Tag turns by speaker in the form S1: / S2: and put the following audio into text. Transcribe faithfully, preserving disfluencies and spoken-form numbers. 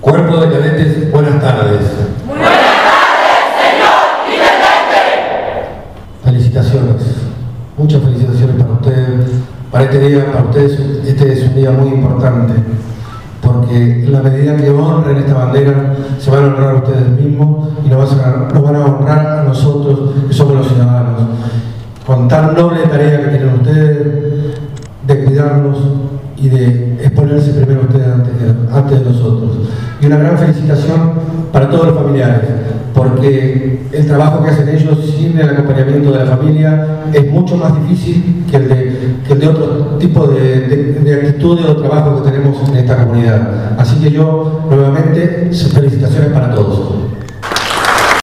S1: Cuerpo de cadetes, buenas tardes.
S2: Buenas tardes, señor intendente.
S1: Felicitaciones, muchas felicitaciones para ustedes, para este día, para ustedes. Este es un día muy importante, porque en la medida que honren esta bandera, se van a honrar a ustedes mismos y nos van a, nos van a honrar a nosotros, que somos los ciudadanos, con tan noble tarea que tienen ustedes de cuidarnos y de exponerse primero ustedes antes de, antes de nosotros. Y una gran felicitación para todos los familiares, porque el trabajo que hacen ellos sin el acompañamiento de la familia es mucho más difícil que el de, que el de otro tipo de, de, de actitudes o trabajo que tenemos en esta comunidad. Así que yo, nuevamente, felicitaciones para todos.